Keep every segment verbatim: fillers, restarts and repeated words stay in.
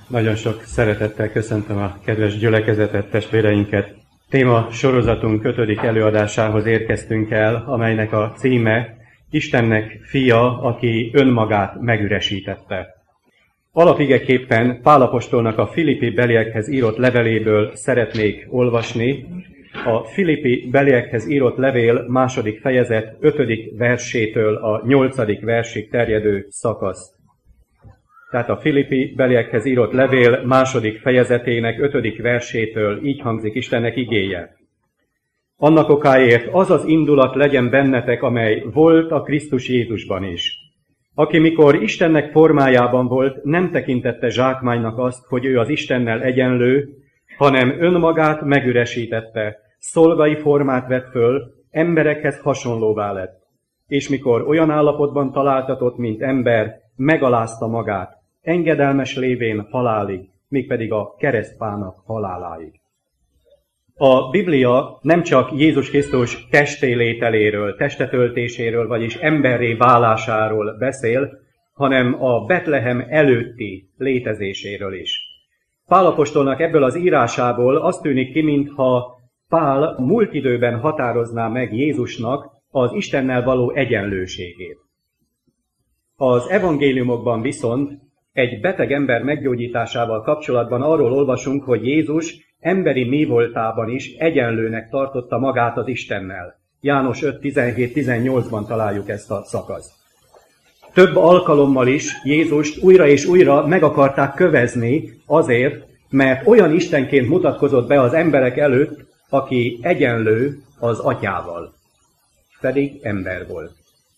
Nagyon sok szeretettel köszöntöm a kedves gyülekezetet, testvéreinket. Téma sorozatunk ötödik előadásához érkeztünk el, amelynek a címe Istennek fia, aki önmagát megüresítette. Alapigeképpen Pál apostolnak a Filippi beliekhez írott leveléből szeretnék olvasni. A Filippi beliekhez írott levél második fejezet ötödik versétől a nyolcadik versig terjedő szakasz. Tehát a Filippi beliekhez írott levél második fejezetének ötödik versétől így hangzik Istennek igéje. Annak okáért az az indulat legyen bennetek, amely volt a Krisztus Jézusban is, aki mikor Istennek formájában volt, nem tekintette zsákmánynak azt, hogy ő az Istennel egyenlő, hanem önmagát megüresítette, szolgai formát vett föl, emberekhez hasonlóvá lett. És mikor olyan állapotban találtatott, mint ember, megalázta magát, engedelmes lévén halálig, mégpedig a keresztfának haláláig. A Biblia nem csak Jézus Krisztus testélételéről, testetöltéséről, vagyis emberré válásáról beszél, hanem a Betlehem előtti létezéséről is. Pál apostolnak ebből az írásából azt tűnik ki, mintha Pál múlt időben határozná meg Jézusnak az Istennel való egyenlőségét. Az evangéliumokban viszont egy beteg ember meggyógyításával kapcsolatban arról olvasunk, hogy Jézus emberi mévoltában is egyenlőnek tartotta magát az Istennel. János öt tizenhét tizennyolcban találjuk ezt a szakaszt. Több alkalommal is Jézust újra és újra meg akarták kövezni azért, mert olyan Istenként mutatkozott be az emberek előtt, aki egyenlő az atyával, pedig ember volt.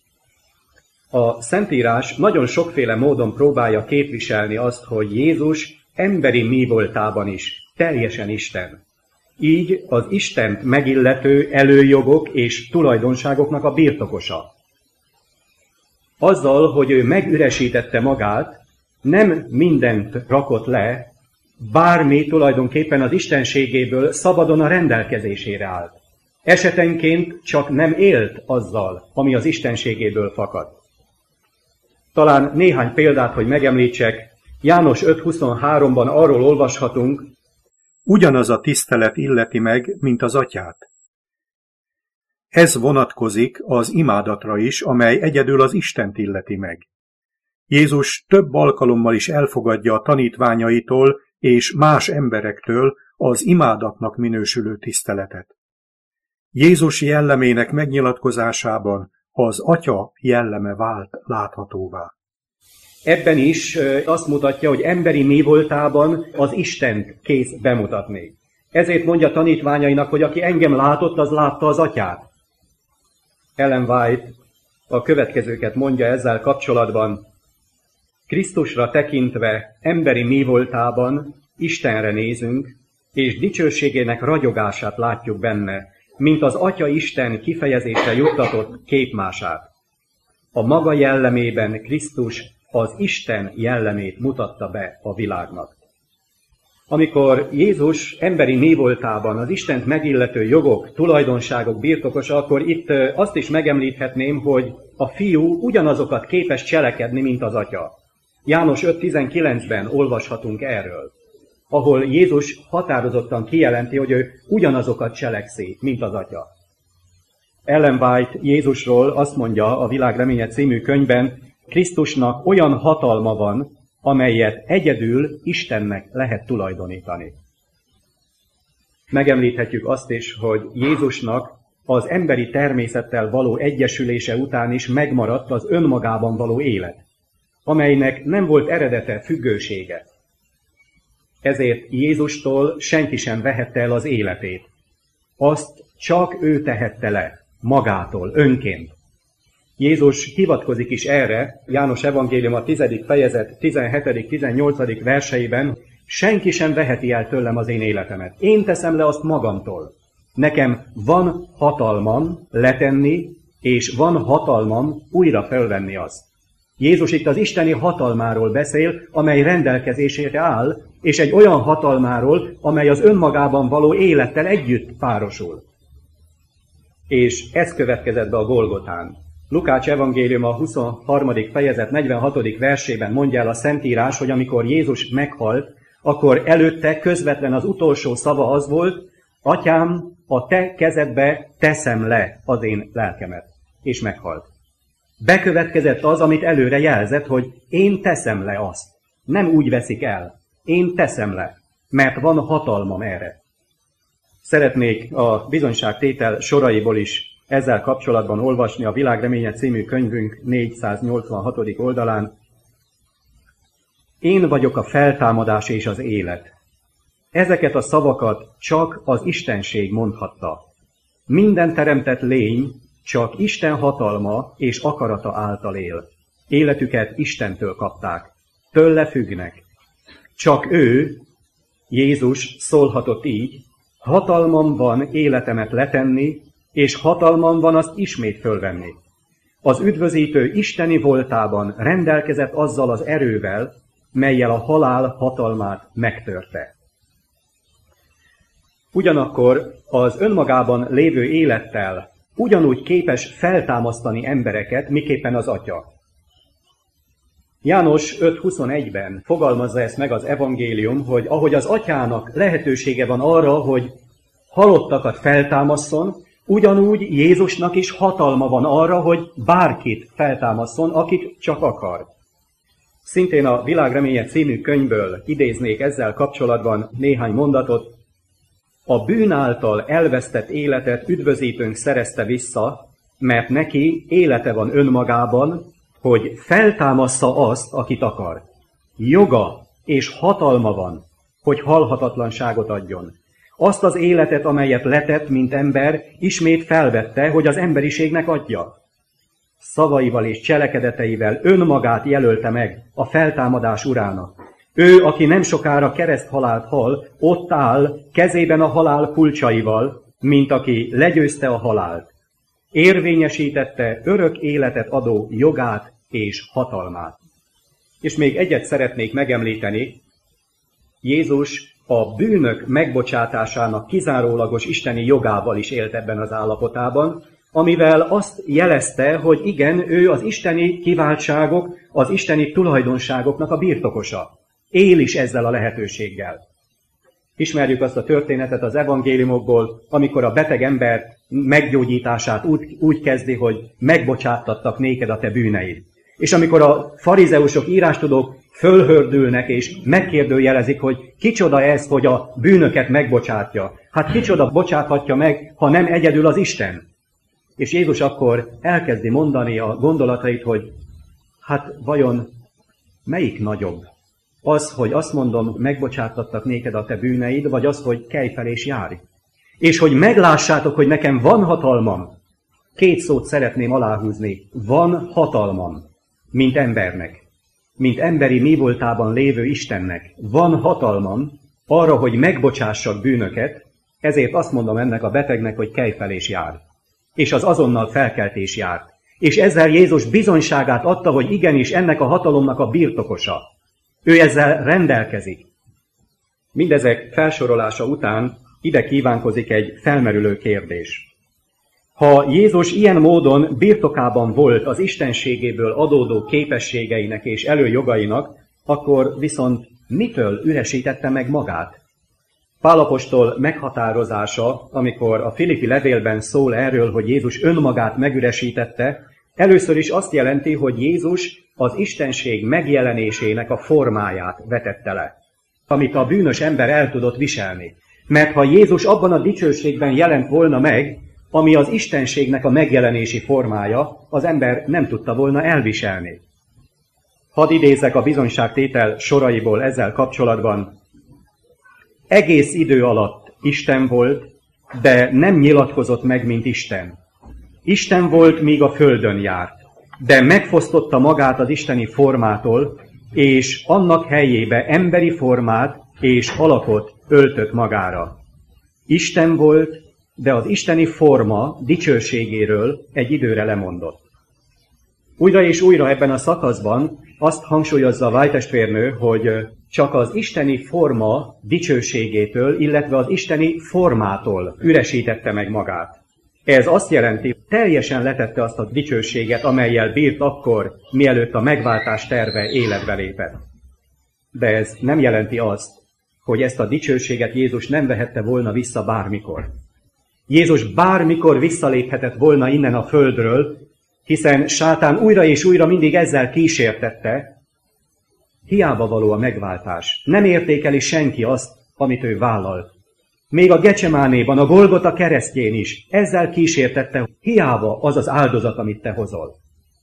A Szentírás nagyon sokféle módon próbálja képviselni azt, hogy Jézus emberi mévoltában is teljesen Isten. Így az Istent megillető előjogok és tulajdonságoknak a birtokosa. Azzal, hogy ő megüresítette magát, nem mindent rakott le, bármi tulajdonképpen az istenségéből szabadon a rendelkezésére állt. Esetenként csak nem élt azzal, ami az istenségéből fakadt. Talán néhány példát, hogy megemlítsek, János öt huszonháromban arról olvashatunk, ugyanaz a tisztelet illeti meg, mint az atyát. Ez vonatkozik az imádatra is, amely egyedül az Istent illeti meg. Jézus több alkalommal is elfogadja a tanítványaitól és más emberektől az imádatnak minősülő tiszteletet. Jézus jellemének megnyilatkozásában az Atya jelleme vált láthatóvá. Ebben is azt mutatja, hogy emberi mévoltában az Istent kész bemutatni. Ezért mondja tanítványainak, hogy aki engem látott, az látta az Atyát. Ellen White a következőket mondja ezzel kapcsolatban. Krisztusra tekintve emberi mévoltában Istenre nézünk, és dicsőségének ragyogását látjuk benne, mint az Atya Isten kifejezésre juttatott képmását. A maga jellemében Krisztus az Isten jellemét mutatta be a világnak. Amikor Jézus emberi mévoltában az Istent megillető jogok, tulajdonságok birtokosa, akkor itt azt is megemlíthetném, hogy a fiú ugyanazokat képes cselekedni, mint az Atya. János öt tizenkilencben olvashatunk erről, ahol Jézus határozottan kijelenti, hogy ő ugyanazokat cselekszi, mint az Atya. Ellen White Jézusról azt mondja a Világ reménye című könyvben, Krisztusnak olyan hatalma van, amelyet egyedül Istennek lehet tulajdonítani. Megemlíthetjük azt is, hogy Jézusnak az emberi természettel való egyesülése után is megmaradt az önmagában való élet, amelynek nem volt eredete, függősége. Ezért Jézustól senki sem vehette el az életét. Azt csak ő tehette le, magától, önként. Jézus hivatkozik is erre, János evangélium a tizedik fejezet tizenhetedik tizennyolcadik verseiben, senki sem veheti el tőlem az én életemet. Én teszem le azt magamtól. Nekem van hatalmam letenni, és van hatalmam újra felvenni azt. Jézus itt az isteni hatalmáról beszél, amely rendelkezésére áll, és egy olyan hatalmáról, amely az önmagában való élettel együtt párosul. És ez következett be a Golgotán. Lukács evangélium a huszonharmadik fejezet negyvenhatodik versében mondja el a Szentírás, hogy amikor Jézus meghalt, akkor előtte közvetlen az utolsó szava az volt, Atyám, a te kezedbe teszem le az én lelkemet. És meghalt. Bekövetkezett az, amit előre jelzett, hogy én teszem le azt. Nem úgy veszik el. Én teszem le, mert van hatalmam erre. Szeretnék a bizonyságtétel soraiból is ezzel kapcsolatban olvasni a Világ reménye című könyvünk négyszáznyolcvanhatodik oldalán. Én vagyok a feltámadás és az élet. Ezeket a szavakat csak az Istenség mondhatta. Minden teremtett lény csak Isten hatalma és akarata által él. Életüket Istentől kapták. Tőle függnek. Csak ő, Jézus szólhatott így, hatalmam van életemet letenni, és hatalmam van azt ismét fölvenni. Az üdvözítő isteni voltában rendelkezett azzal az erővel, mellyel a halál hatalmát megtörte. Ugyanakkor az önmagában lévő élettel ugyanúgy képes feltámasztani embereket, miképpen az Atya. János öt huszonegyben fogalmazza ezt meg az evangélium, hogy ahogy az Atyának lehetősége van arra, hogy halottakat feltámasszon, ugyanúgy Jézusnak is hatalma van arra, hogy bárkit feltámasszon, akit csak akar. Szintén a Világ reménye című könyvből idéznék ezzel kapcsolatban néhány mondatot. A bűn által elvesztett életet üdvözítőnk szerezte vissza, mert neki élete van önmagában, hogy feltámassza azt, akit akar. Joga és hatalma van, hogy halhatatlanságot adjon. Azt az életet, amelyet letett, mint ember, ismét felvette, hogy az emberiségnek adja. Szavaival és cselekedeteivel önmagát jelölte meg a feltámadás urának. Ő, aki nem sokára kereszthalált hal, ott áll kezében a halál kulcsaival, mint aki legyőzte a halált. Érvényesítette örök életet adó jogát és hatalmát. És még egyet szeretnék megemlíteni, Jézus a bűnök megbocsátásának kizárólagos isteni jogával is élt ebben az állapotában, amivel azt jelezte, hogy igen, ő az isteni kiváltságok, az isteni tulajdonságoknak a birtokosa. Él is ezzel a lehetőséggel. Ismerjük azt a történetet az evangéliumokból, amikor a beteg ember meggyógyítását úgy, úgy kezdi, hogy megbocsáttattak néked a te bűneid. És amikor a farizeusok, írástudók fölhördülnek és megkérdőjelezik, hogy kicsoda ez, hogy a bűnöket megbocsátja. Hát kicsoda bocsáthatja meg, ha nem egyedül az Isten. És Jézus akkor elkezdi mondani a gondolatait, hogy hát vajon melyik nagyobb? Az, hogy azt mondom, megbocsátattak néked a te bűneid, vagy az, hogy kelj fel és járj. És hogy meglássátok, hogy nekem van hatalmam. Két szót szeretném aláhúzni. Van hatalmam, mint embernek. Mint emberi mi voltában lévő Istennek. Van hatalmam arra, hogy megbocsássak bűnöket, ezért azt mondom ennek a betegnek, hogy kelj fel és járj. És az azonnal felkeltés járt. És ezzel Jézus bizonyságát adta, hogy igenis ennek a hatalomnak a birtokosa. Ő ezzel rendelkezik. Mindezek felsorolása után ide kívánkozik egy felmerülő kérdés. Ha Jézus ilyen módon birtokában volt az istenségéből adódó képességeinek és előjogainak, akkor viszont mitől üresítette meg magát? Pál apostol meghatározása, amikor a Filippi levélben szól erről, hogy Jézus önmagát megüresítette, először is azt jelenti, hogy Jézus az istenség megjelenésének a formáját vetette le, amit a bűnös ember el tudott viselni. Mert ha Jézus abban a dicsőségben jelent volna meg, ami az istenségnek a megjelenési formája, az ember nem tudta volna elviselni. Hadd idézek a bizonyságtétel soraiból ezzel kapcsolatban. Egész idő alatt Isten volt, de nem nyilatkozott meg, mint Isten. Isten volt, míg a földön járt, de megfosztotta magát az isteni formától, és annak helyébe emberi formát és alakot öltött magára. Isten volt, de az isteni forma dicsőségéről egy időre lemondott. Újra és újra ebben a szakaszban azt hangsúlyozza a vájtestvérnő, hogy csak az isteni forma dicsőségétől, illetve az isteni formától üresítette meg magát. Ez azt jelenti, teljesen letette azt a dicsőséget, amellyel bírt akkor, mielőtt a megváltás terve életbe lépett. De ez nem jelenti azt, hogy ezt a dicsőséget Jézus nem vehette volna vissza bármikor. Jézus bármikor visszaléphetett volna innen a földről, hiszen sátán újra és újra mindig ezzel kísértette. Hiába való a megváltás. Nem értékeli senki azt, amit ő vállalt. Még a Gecsemánéban, a Golgota keresztjén is ezzel kísértette, hiába az az áldozat, amit te hozol.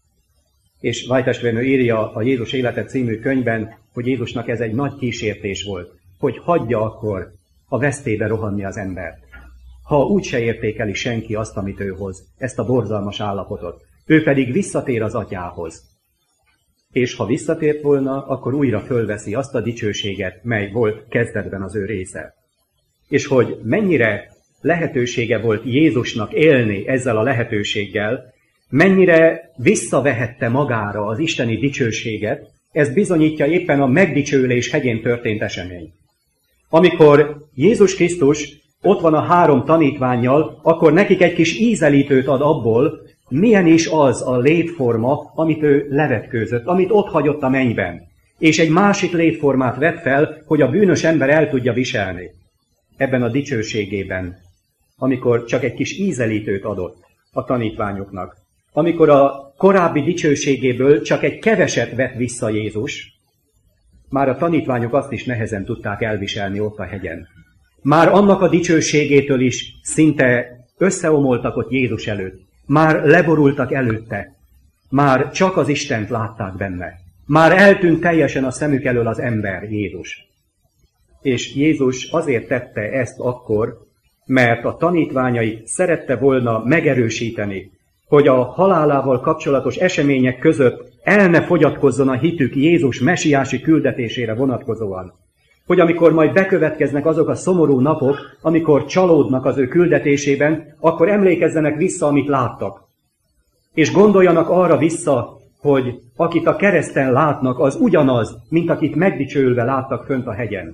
És Vajtestvérnő írja a Jézus élete című könyvben, hogy Jézusnak ez egy nagy kísértés volt, hogy hagyja akkor a vesztébe rohanni az embert. Ha úgyse értékeli senki azt, amit ő hoz, ezt a borzalmas állapotot, ő pedig visszatér az atyához. És ha visszatért volna, akkor újra fölveszi azt a dicsőséget, mely volt kezdetben az ő része. És hogy mennyire lehetősége volt Jézusnak élni ezzel a lehetőséggel, mennyire visszavehette magára az isteni dicsőséget, ez bizonyítja éppen a megdicsőlés hegyén történt esemény. Amikor Jézus Krisztus ott van a három tanítvánnyal, akkor nekik egy kis ízelítőt ad abból, milyen is az a létforma, amit ő levetkőzött, amit ott hagyott a mennyben. És egy másik létformát vett fel, hogy a bűnös ember el tudja viselni. Ebben a dicsőségében, amikor csak egy kis ízelítőt adott a tanítványoknak, amikor a korábbi dicsőségéből csak egy keveset vett vissza Jézus, már a tanítványok azt is nehezen tudták elviselni ott a hegyen. Már annak a dicsőségétől is szinte összeomoltak ott Jézus előtt. Már leborultak előtte. Már csak az Istent látták benne. Már eltűnt teljesen a szemük elől az ember, Jézus. És Jézus azért tette ezt akkor, mert a tanítványai szerette volna megerősíteni, hogy a halálával kapcsolatos események között el ne fogyatkozzon a hitük Jézus mesiási küldetésére vonatkozóan. Hogy amikor majd bekövetkeznek azok a szomorú napok, amikor csalódnak az ő küldetésében, akkor emlékezzenek vissza, amit láttak. És gondoljanak arra vissza, hogy akit a kereszten látnak, az ugyanaz, mint akit megdicsőülve láttak fönt a hegyen.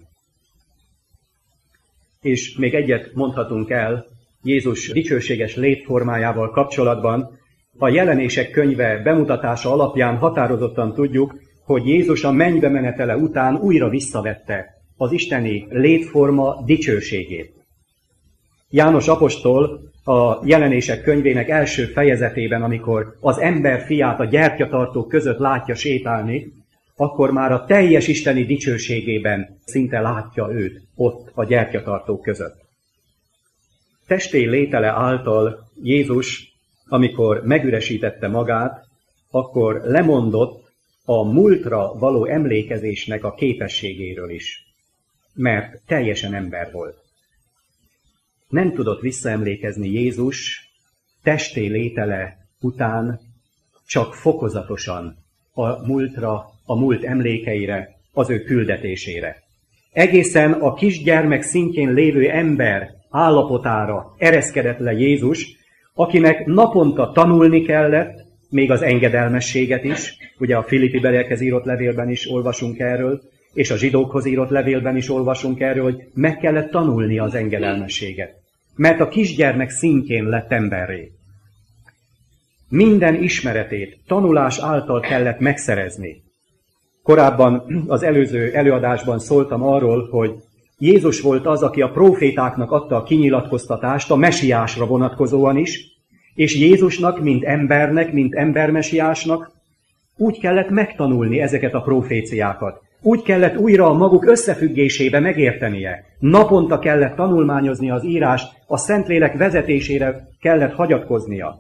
És még egyet mondhatunk el Jézus dicsőséges létformájával kapcsolatban. A Jelenések könyve bemutatása alapján határozottan tudjuk, hogy Jézus a mennybe menetele után újra visszavette az isteni létforma dicsőségét. János apostol a Jelenések könyvének első fejezetében, amikor az ember fiát a gyertyatartók között látja sétálni, akkor már a teljes isteni dicsőségében szinte látja őt ott a gyertyatartók között. Testé létele által Jézus, amikor megüresítette magát, akkor lemondott a múltra való emlékezésnek a képességéről is, mert teljesen ember volt. Nem tudott visszaemlékezni Jézus testé létele után, csak fokozatosan a múltra, a múlt emlékeire, az ő küldetésére. Egészen a kisgyermek szintjén lévő ember állapotára ereszkedett le Jézus, akinek naponta tanulni kellett, még az engedelmességet is, ugye a Filippi beliekhez írott levélben is olvasunk erről, és a zsidókhoz írott levélben is olvasunk erről, hogy meg kellett tanulni az engedelmességet. Mert a kisgyermek szintjén lett emberré. Minden ismeretét tanulás által kellett megszerezni. Korábban az előző előadásban szóltam arról, hogy Jézus volt az, aki a prófétáknak adta a kinyilatkoztatást a mesiásra vonatkozóan is, és Jézusnak, mint embernek, mint embermesiásnak úgy kellett megtanulni ezeket a proféciákat. Úgy kellett újra a maguk összefüggésébe megértenie. Naponta kellett tanulmányozni az írást, a Szentlélek vezetésére kellett hagyatkoznia.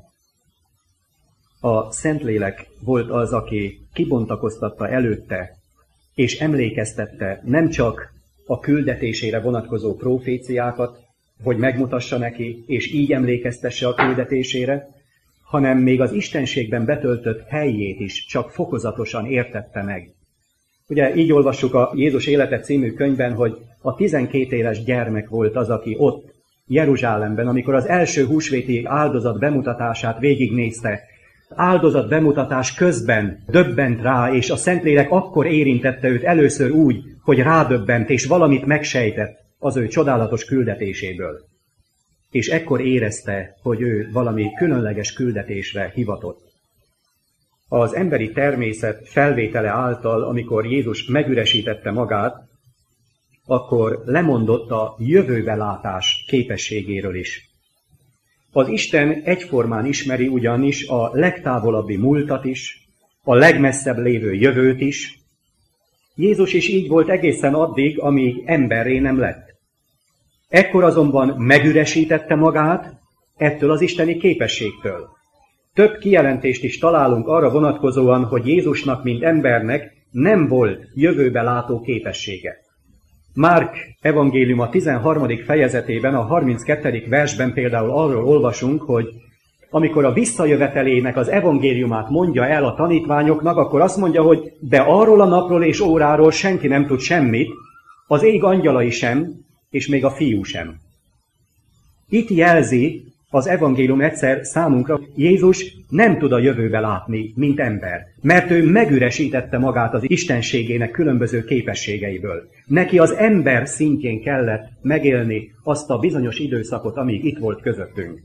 A Szentlélek volt az, aki kibontakoztatta előtte, és emlékeztette nem csak a küldetésére vonatkozó proféciákat, hogy megmutassa neki, és így emlékeztesse a küldetésére, hanem még az istenségben betöltött helyét is csak fokozatosan értette meg. Ugye így olvassuk a Jézus élete című könyvben, hogy a tizenkét éves gyermek volt az, aki ott, Jeruzsálemben, amikor az első húsvéti áldozat bemutatását végignézte, áldozat bemutatás közben döbbent rá, és a Szentlélek akkor érintette őt először úgy, hogy rádöbbent, és valamit megsejtett az ő csodálatos küldetéséből. És ekkor érezte, hogy ő valami különleges küldetésre hivatott. Az emberi természet felvétele által, amikor Jézus megüresítette magát, akkor lemondott a jövőbe látás képességéről is. Az Isten egyformán ismeri ugyanis a legtávolabbi múltat is, a legmesszebb lévő jövőt is. Jézus is így volt egészen addig, amíg emberré nem lett. Ekkor azonban megüresítette magát ettől az isteni képességtől. Több kijelentést is találunk arra vonatkozóan, hogy Jézusnak, mint embernek nem volt jövőbe látó képessége. Márk evangéliuma tizenharmadik fejezetében, a harminckettedik versben például arról olvasunk, hogy amikor a visszajövetelének az evangéliumát mondja el a tanítványoknak, akkor azt mondja, hogy de arról a napról és óráról senki nem tud semmit, az ég angyalai sem, és még a fiú sem. Itt jelzi az evangélium egyszer számunkra, Jézus nem tud a jövőbe látni, mint ember, mert ő megüresítette magát az istenségének különböző képességeiből. Neki az ember szintjén kellett megélni azt a bizonyos időszakot, amíg itt volt közöttünk.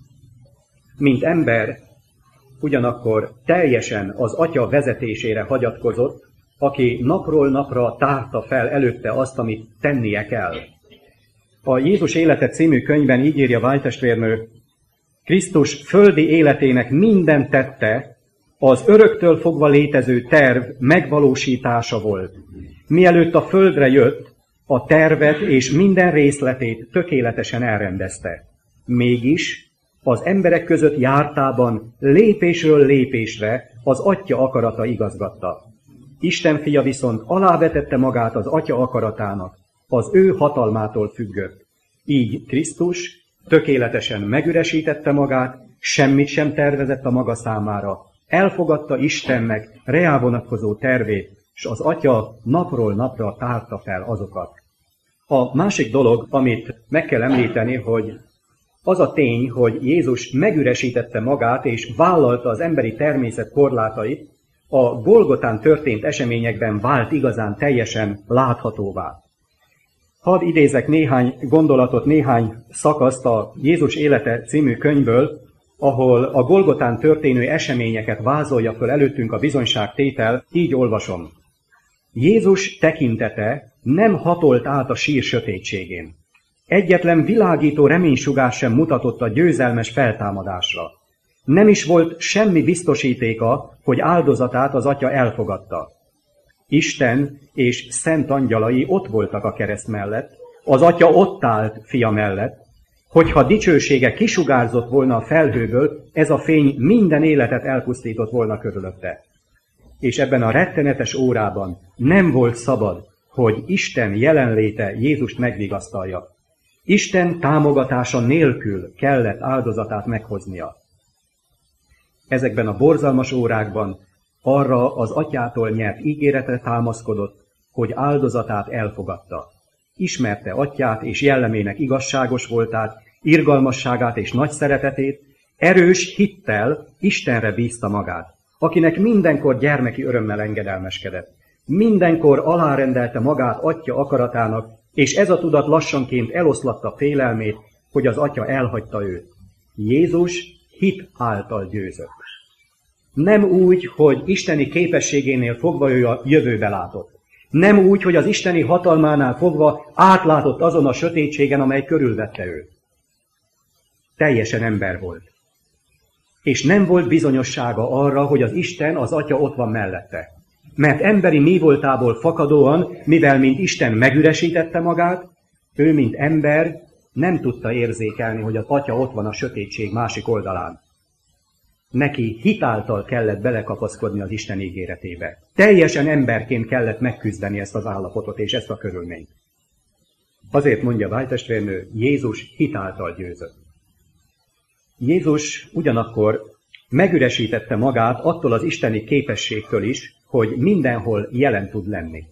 Mint ember, ugyanakkor teljesen az Atya vezetésére hagyatkozott, aki napról napra tárta fel előtte azt, amit tennie kell. A Jézus élete című könyvben így írja Vájtestvérnő, Krisztus földi életének minden tette az öröktől fogva létező terv megvalósítása volt. Mielőtt a földre jött, a tervet és minden részletét tökéletesen elrendezte. Mégis az emberek között jártában lépésről lépésre az Atya akarata igazgatta. Isten fia viszont alávetette magát az Atya akaratának, az ő hatalmától függött. Így Krisztus tökéletesen megüresítette magát, semmit sem tervezett a maga számára. Elfogadta Istennek reá vonatkozó tervét, és az Atya napról napra tárta fel azokat. A másik dolog, amit meg kell említeni, hogy az a tény, hogy Jézus megüresítette magát és vállalta az emberi természet korlátait, a Golgotán történt eseményekben vált igazán teljesen láthatóvá. Hadd idézek néhány gondolatot, néhány szakaszt a Jézus élete című könyvből, ahol a Golgotán történő eseményeket vázolja föl előttünk a bizonyságtétel, így olvasom. Jézus tekintete nem hatolt át a sír sötétségén. Egyetlen világító reménysugár sem mutatott a győzelmes feltámadásra. Nem is volt semmi biztosítéka, hogy áldozatát az Atya elfogadta. Isten és szent angyalai ott voltak a kereszt mellett, az Atya ott állt fia mellett, hogyha dicsősége kisugárzott volna a felhőből, ez a fény minden életet elpusztított volna körülötte. És ebben a rettenetes órában nem volt szabad, hogy Isten jelenléte Jézust megvigasztalja. Isten támogatása nélkül kellett áldozatát meghoznia. Ezekben a borzalmas órákban arra az Atyától nyert ígéretre támaszkodott, hogy áldozatát elfogadta. Ismerte Atyát és jellemének igazságos voltát, irgalmasságát és nagy szeretetét, erős hittel Istenre bízta magát, akinek mindenkor gyermeki örömmel engedelmeskedett. Mindenkor alárendelte magát Atya akaratának, és ez a tudat lassanként eloszlatta félelmét, hogy az Atya elhagyta őt. Jézus hit által győzött. Nem úgy, hogy isteni képességénél fogva ő a jövőbe látott. Nem úgy, hogy az isteni hatalmánál fogva átlátott azon a sötétségen, amely körülvette őt. Teljesen ember volt. És nem volt bizonyossága arra, hogy az Isten, az Atya ott van mellette. Mert emberi mi voltából fakadóan, mivel mint Isten megüresítette magát, ő, mint ember, nem tudta érzékelni, hogy az Atya ott van a sötétség másik oldalán. Neki hitáltal kellett belekapaszkodni az Isten ígéretébe. Teljesen emberként kellett megküzdeni ezt az állapotot és ezt a körülményt. Azért mondja Vájtestvérnő, Jézus hitáltal győzött. Jézus ugyanakkor megüresítette magát attól az isteni képességtől is, hogy mindenhol jelen tud lenni.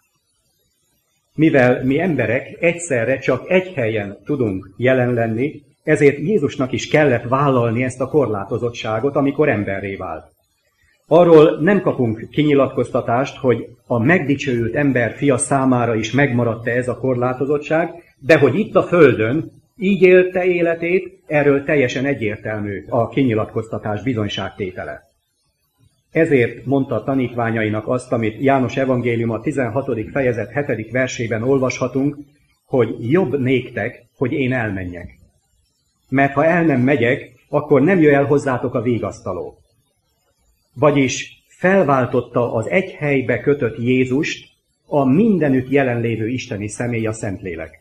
Mivel mi emberek egyszerre csak egy helyen tudunk jelen lenni, ezért Jézusnak is kellett vállalni ezt a korlátozottságot, amikor emberré vált. Arról nem kapunk kinyilatkoztatást, hogy a megdicsőült ember fia számára is megmaradt-e ez a korlátozottság, de hogy itt a földön így élte életét, erről teljesen egyértelmű a kinyilatkoztatás bizonyságtétele. Ezért mondta a tanítványainak azt, amit János evangélium a tizenhatodik fejezet hetedik versében olvashatunk, hogy jobb néktek, hogy én elmenjek. Mert ha el nem megyek, akkor nem jöjj el hozzátok a vigasztaló. Vagyis felváltotta az egy helybe kötött Jézust a mindenütt jelenlévő isteni személy, a Szentlélek.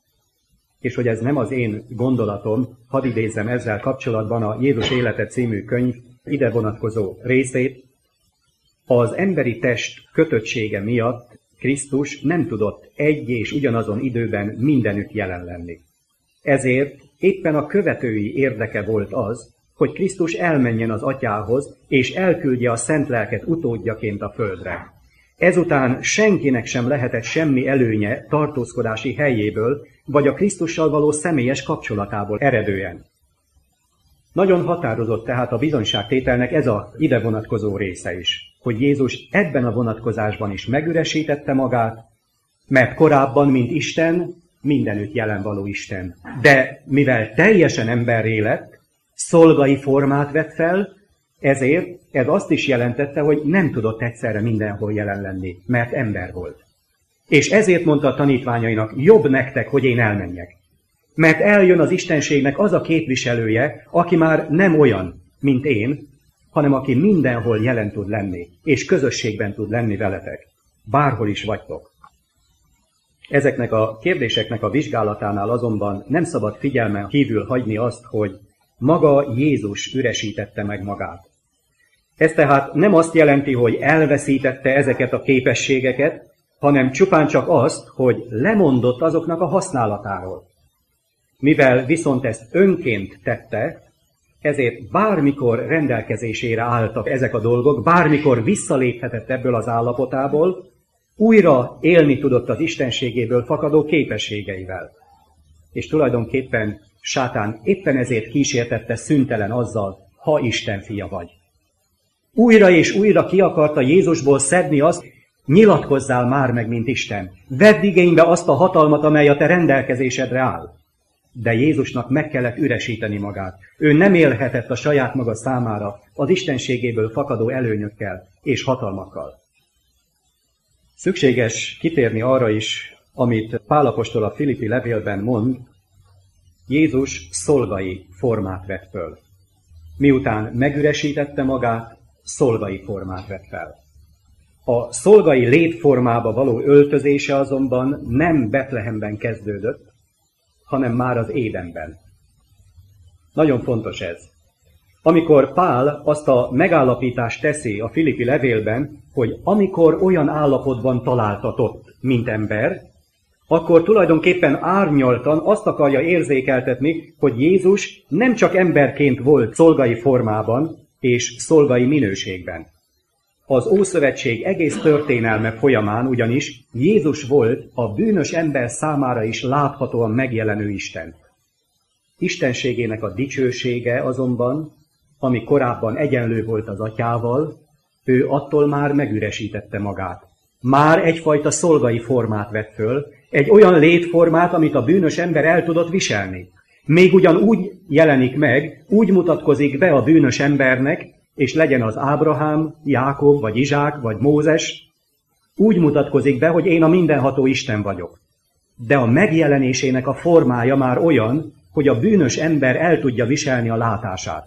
És hogy ez nem az én gondolatom, hadd idézzem ezzel kapcsolatban a Jézus élete című könyv ide vonatkozó részét. Az emberi test kötöttsége miatt Krisztus nem tudott egy és ugyanazon időben mindenütt jelen lenni. Ezért éppen a követői érdeke volt az, hogy Krisztus elmenjen az Atyához, és elküldje a Szent Lelket utódjaként a földre. Ezután senkinek sem lehetett semmi előnye tartózkodási helyéből, vagy a Krisztussal való személyes kapcsolatából eredően. Nagyon határozott tehát a bizonyságtételnek ez a ide vonatkozó része is, hogy Jézus ebben a vonatkozásban is megüresítette magát, mert korábban, mint Isten, mindenütt jelen való Isten. De mivel teljesen emberré lett, szolgai formát vett fel, ezért ez azt is jelentette, hogy nem tudott egyszerre mindenhol jelen lenni, mert ember volt. És ezért mondta a tanítványainak, jobb nektek, hogy én elmenjek. Mert eljön az istenségnek az a képviselője, aki már nem olyan, mint én, hanem aki mindenhol jelen tud lenni, és közösségben tud lenni veletek, bárhol is vagytok. Ezeknek a kérdéseknek a vizsgálatánál azonban nem szabad figyelmen kívül hagyni azt, hogy maga Jézus üresítette meg magát. Ez tehát nem azt jelenti, hogy elveszítette ezeket a képességeket, hanem csupán csak azt, hogy lemondott azoknak a használatáról. Mivel viszont ezt önként tette, ezért bármikor rendelkezésére álltak ezek a dolgok, bármikor visszaléphetett ebből az állapotából, újra élni tudott az istenségéből fakadó képességeivel. És tulajdonképpen sátán éppen ezért kísértette szüntelen azzal, ha Isten fia vagy. Újra és újra ki akarta Jézusból szedni azt, nyilatkozzál már meg, mint Isten. Vedd igénybe azt a hatalmat, amely a te rendelkezésedre áll. De Jézusnak meg kellett üresíteni magát. Ő nem élhetett a saját maga számára az istenségéből fakadó előnyökkel és hatalmakkal. Szükséges kitérni arra is, amit Pál apostol a Filippi levélben mond, Jézus szolgai formát vett föl. Miután megüresítette magát, szolgai formát vett fel. A szolgai létformába való öltözése azonban nem Betlehemben kezdődött, hanem már az Édenben. Nagyon fontos ez. Amikor Pál azt a megállapítást teszi a Filippi levélben, hogy amikor olyan állapotban találtatott, mint ember, akkor tulajdonképpen árnyaltan azt akarja érzékeltetni, hogy Jézus nem csak emberként volt szolgai formában és szolgai minőségben. Az Ószövetség egész történelme folyamán ugyanis Jézus volt a bűnös ember számára is láthatóan megjelenő Isten. Istenségének a dicsősége azonban, ami korábban egyenlő volt az Atyával, ő attól már megüresítette magát. Már egyfajta szolgai formát vett föl, egy olyan létformát, amit a bűnös ember el tudott viselni. Még ugyan úgy jelenik meg, úgy mutatkozik be a bűnös embernek, és legyen az Ábrahám, Jákob, vagy Izsák, vagy Mózes, úgy mutatkozik be, hogy én a mindenható Isten vagyok. De a megjelenésének a formája már olyan, hogy a bűnös ember el tudja viselni a látását.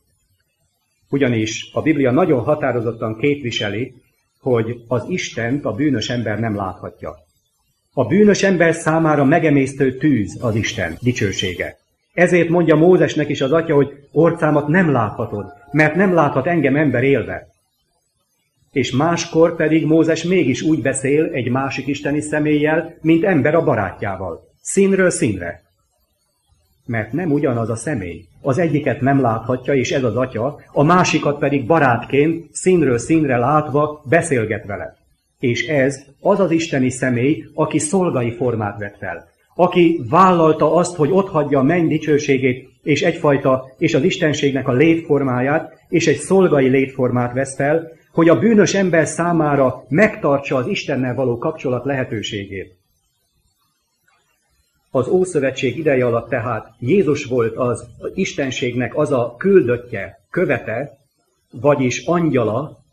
Ugyanis a Biblia nagyon határozottan képviseli, hogy az Istent a bűnös ember nem láthatja. A bűnös ember számára megemésztő tűz az Isten dicsősége. Ezért mondja Mózesnek is az Atya, hogy orcámat nem láthatod, mert nem láthat engem ember élve. És máskor pedig Mózes mégis úgy beszél egy másik isteni személlyel, mint ember a barátjával. Színről színre. Mert nem ugyanaz a személy. Az egyiket nem láthatja, és ez az Atya, a másikat pedig barátként, színről színre látva beszélget vele. És ez az az isteni személy, aki szolgai formát vett fel. Aki vállalta azt, hogy otthagyja a menny dicsőségét, és egyfajta, és az istenségnek a létformáját, és egy szolgai létformát vesz fel, hogy a bűnös ember számára megtartsa az Istennel való kapcsolat lehetőségét. Az Ószövetség ideje alatt tehát Jézus volt az Istenségnek az a küldöttje, követe, vagyis angyala,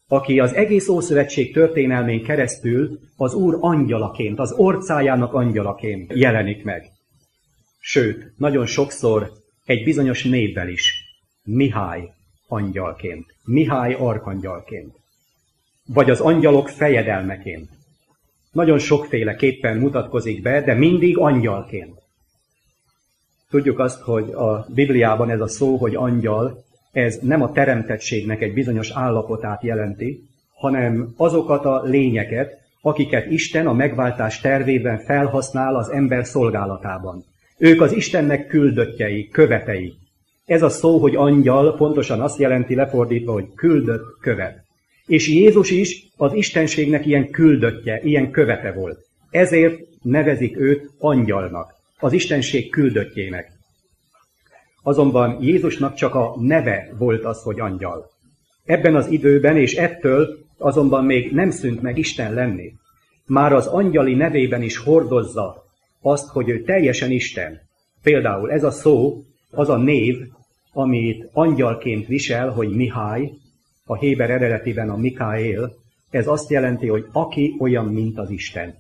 aki az egész Ószövetség történelmén keresztül az Úr angyalaként, az orcájának angyalaként jelenik meg. Sőt, nagyon sokszor egy bizonyos névvel is, Mihály angyalként, Mihály arkangyalként, vagy az angyalok fejedelmeként. Nagyon sokféleképpen mutatkozik be, de mindig angyalként. Tudjuk azt, hogy a Bibliában ez a szó, hogy angyal, ez nem a teremtettségnek egy bizonyos állapotát jelenti, hanem azokat a lényeket, akiket Isten a megváltás tervében felhasznál az ember szolgálatában. Ők az Istennek küldöttjei, követei. Ez a szó, hogy angyal, pontosan azt jelenti lefordítva, hogy küldött követ. És Jézus is az Istenségnek ilyen küldöttje, ilyen követe volt. Ezért nevezik őt angyalnak, az Istenség küldöttjének. Azonban Jézusnak csak a neve volt az, hogy angyal. Ebben az időben és ettől azonban még nem szűnt meg Isten lenni. Már az angyali nevében is hordozza azt, hogy ő teljesen Isten. Például ez a szó, az a név, amit angyalként visel, hogy Mihály, a héber eredetiben a Mikaél, ez azt jelenti, hogy aki olyan, mint az Isten.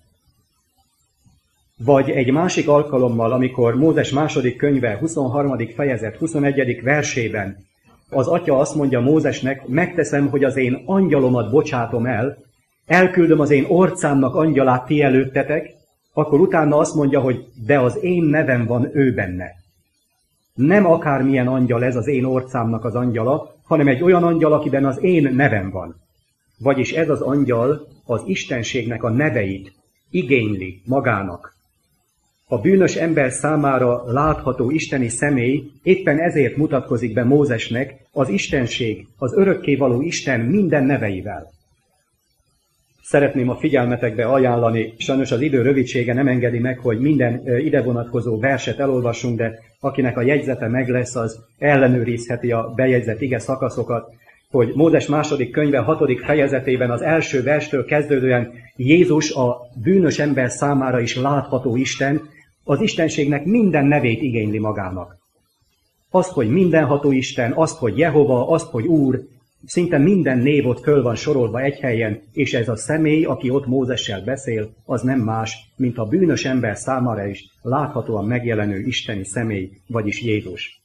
Vagy egy másik alkalommal, amikor Mózes második könyve huszonharmadik fejezet huszonegyedik versében az atya azt mondja Mózesnek, megteszem, hogy az én angyalomat bocsátom el, elküldöm az én orcámnak angyalát ti előttetek, akkor utána azt mondja, hogy de az én nevem van ő benne. Nem akármilyen angyal ez az én orcámnak az angyala, hanem egy olyan angyal, akiben az én nevem van. Vagyis ez az angyal az Istenségnek a neveit igényli magának. A bűnös ember számára látható isteni személy éppen ezért mutatkozik be Mózesnek az Istenség, az örökkévaló Isten minden neveivel. Szeretném a figyelmetekbe ajánlani, sajnos az idő rövidsége nem engedi meg, hogy minden ide vonatkozó verset elolvassunk, de akinek a jegyzete meg lesz, az ellenőrizheti a bejegyzett ige szakaszokat, hogy Mózes második könyve hatodik fejezetében az első verstől kezdődően Jézus a bűnös ember számára is látható Isten, az Istenségnek minden nevét igényli magának. Azt, hogy mindenható Isten, azt, hogy Jehova, azt, hogy Úr, szinte minden név ott föl van sorolva egy helyen, és ez a személy, aki ott Mózessel beszél, az nem más, mint a bűnös ember számára is láthatóan megjelenő isteni személy, vagyis Jézus.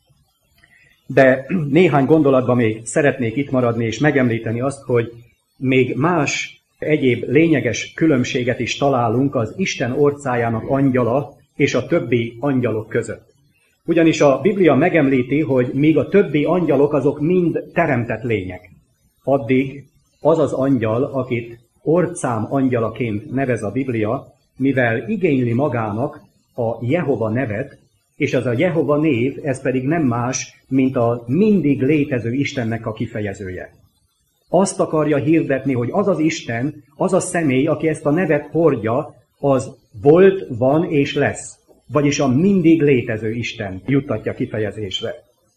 De néhány gondolatban még szeretnék itt maradni, és megemlíteni azt, hogy még más egyéb lényeges különbséget is találunk az Isten orcájának angyala és a többi angyalok között. Ugyanis a Biblia megemlíti, hogy míg a többi angyalok azok mind teremtett lények, addig az az angyal, akit orcám angyalaként nevez a Biblia, mivel igényli magának a Jehova nevet, és az a Jehova név, ez pedig nem más, mint a mindig létező Istennek a kifejezője. Azt akarja hirdetni, hogy az az Isten, az a személy, aki ezt a nevet hordja, az volt, van és lesz. Vagyis a mindig létező Isten juttatja kifejezésre.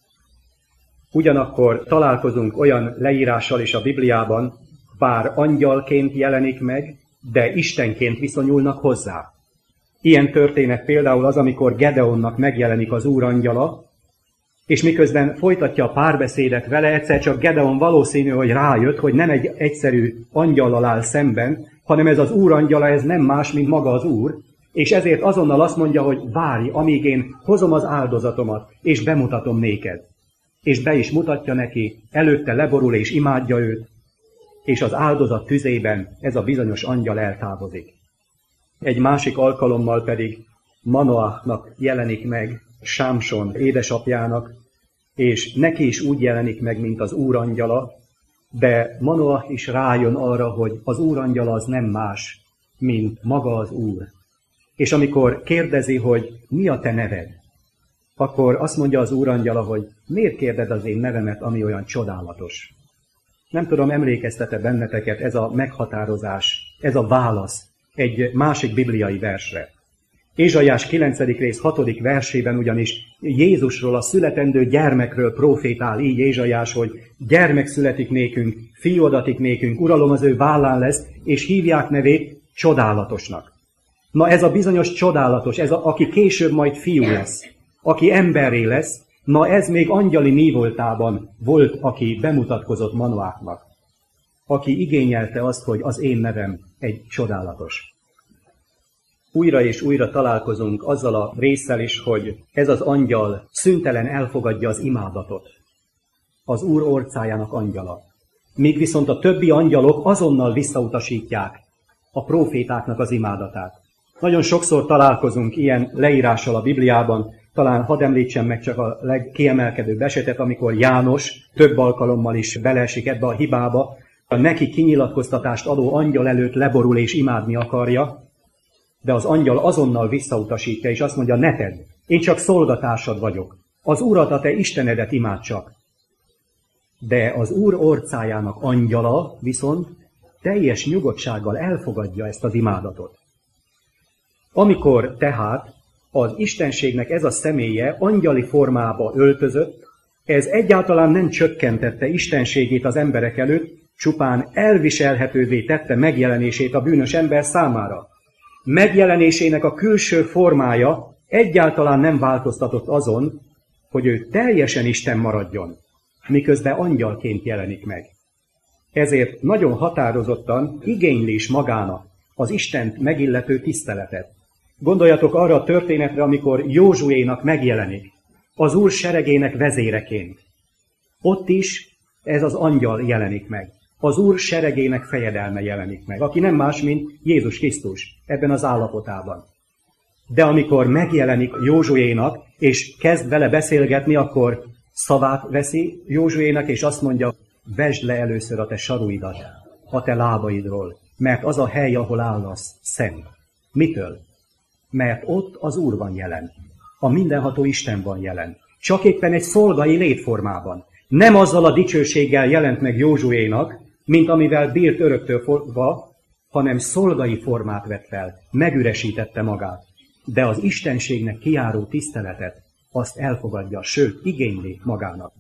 Ugyanakkor találkozunk olyan leírással is a Bibliában, bár angyalként jelenik meg, de Istenként viszonyulnak hozzá. Ilyen történet például az, amikor Gedeonnak megjelenik az Úr angyala, és miközben folytatja a párbeszédet vele, egyszer csak Gedeon valószínű, hogy rájött, hogy nem egy egyszerű angyallal áll szemben, hanem ez az Úr angyala, ez nem más, mint maga az Úr, és ezért azonnal azt mondja, hogy várj, amíg én hozom az áldozatomat, és bemutatom néked. És be is mutatja neki, előtte leborul és imádja őt, és az áldozat tüzében ez a bizonyos angyal eltávozik. Egy másik alkalommal pedig Manoachnak jelenik meg, Sámson édesapjának, és neki is úgy jelenik meg, mint az Úr angyala, de Manoach is rájön arra, hogy az Úr angyala az nem más, mint maga az Úr. És amikor kérdezi, hogy mi a te neved, akkor azt mondja az Úr angyala, hogy miért kérded az én nevemet, ami olyan csodálatos. Nem tudom, emlékeztet-e benneteket ez a meghatározás, ez a válasz egy másik bibliai versre. Ézsaiás kilencedik rész hatodik versében ugyanis Jézusról, a születendő gyermekről profétál így Ézsaiás, hogy gyermek születik nékünk, fiú adatik nékünk, uralom az ő vállán lesz, és hívják nevét csodálatosnak. Na ez a bizonyos csodálatos, ez a, aki később majd fiú lesz, aki emberré lesz, na ez még angyali mi voltában volt, aki bemutatkozott Manoachnak. aki igényelte azt, hogy az én nevem egy csodálatos. Újra és újra találkozunk azzal a résszel is, hogy ez az angyal szüntelen elfogadja az imádatot. Az Úr orcájának angyala. Míg viszont a többi angyalok azonnal visszautasítják a prófétáknak az imádatát. Nagyon sokszor találkozunk ilyen leírással a Bibliában, talán hadd említsem meg csak a legkiemelkedőbb esetet, amikor János több alkalommal is beleesik ebbe a hibába, a neki kinyilatkoztatást adó angyal előtt leborul és imádni akarja, de az angyal azonnal visszautasítja, és azt mondja, ne tedd, én csak szolgatársad vagyok, az Urat, a te Istenedet imád csak. De az Úr orcájának angyala viszont teljes nyugodtsággal elfogadja ezt az imádatot. Amikor tehát az Istenségnek ez a személye angyali formába öltözött, ez egyáltalán nem csökkentette istenségét az emberek előtt, csupán elviselhetővé tette megjelenését a bűnös ember számára. Megjelenésének a külső formája egyáltalán nem változtatott azon, hogy ő teljesen Isten maradjon, miközben angyalként jelenik meg. Ezért nagyon határozottan igényli is magának az Istent megillető tiszteletet. Gondoljatok arra a történetre, amikor Józsuénak megjelenik, az Úr seregének vezéreként. Ott is ez az angyal jelenik meg. Az Úr seregének fejedelme jelenik meg, aki nem más, mint Jézus Krisztus ebben az állapotában. De amikor megjelenik Józsuénak, és kezd vele beszélgetni, akkor szavát veszi Józsuénak, és azt mondja, vesd le először a te saruidat, a te lábaidról, mert az a hely, ahol állasz, szent. Mitől? Mert ott az Úr van jelen. A mindenható Isten van jelen. Csak éppen egy szolgai létformában. Nem azzal a dicsőséggel jelent meg Józsuénak, mint amivel bírt öröktől fogva, hanem szolgai formát vett fel, megüresítette magát. De az istenségnek kijáró tiszteletet azt elfogadja, sőt, igényli magának.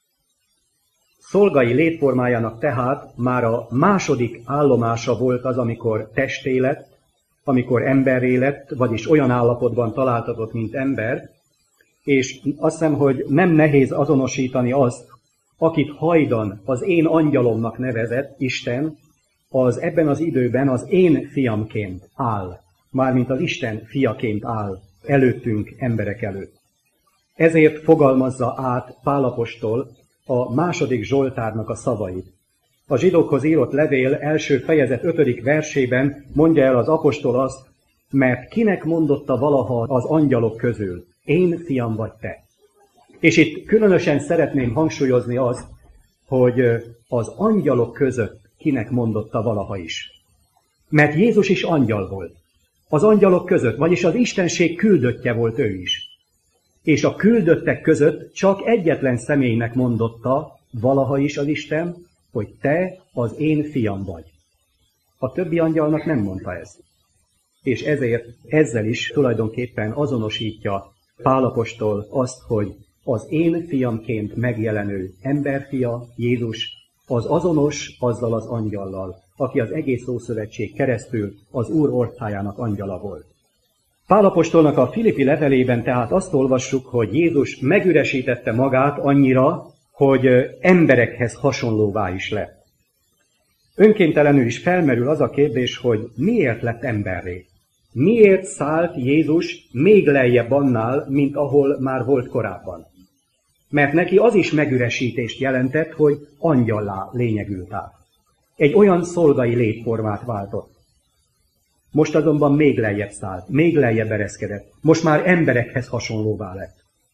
Szolgai létformájának tehát már a második állomása volt az, amikor testé lett, amikor emberré lett, vagyis olyan állapotban találtatott, mint ember, és azt hiszem, hogy nem nehéz azonosítani azt, akit hajdan az én angyalomnak nevezett Isten, az ebben az időben az én fiamként áll, mármint az Isten fiaként áll előttünk, emberek előtt. Ezért fogalmazza át Pál apostol a második Zsoltárnak a szavait. A zsidókhoz írott levél első fejezet ötödik versében mondja el az apostol azt, mert kinek mondotta valaha az angyalok közül, én fiam vagy te. És itt különösen szeretném hangsúlyozni azt, hogy az angyalok között kinek mondotta valaha is. Mert Jézus is angyal volt. Az angyalok között, vagyis az Istenség küldöttje volt ő is. És a küldöttek között csak egyetlen személynek mondotta valaha is az Isten, hogy te az én fiam vagy. A többi angyalnak nem mondta ezt. És ezért ezzel is tulajdonképpen azonosítja Pál apostol azt, hogy az én fiamként megjelenő emberfia, Jézus, az azonos azzal az angyallal, aki az egész Ószövetség keresztül az Úr orcájának angyala volt. Pál apostolnak a Filippi levelében tehát azt olvassuk, hogy Jézus megüresítette magát annyira, hogy emberekhez hasonlóvá is lett. Önkéntelenül is felmerül az a kérdés, hogy miért lett emberré? Miért szállt Jézus még lejjebb annál, mint ahol már volt korábban? Mert neki az is megüresítést jelentett, hogy angyallá lényegült át. Egy olyan szolgai létformát váltott. Most azonban még lejjebb szállt, még lejjebb ereszkedett. Most már emberekhez hasonlóvá lett.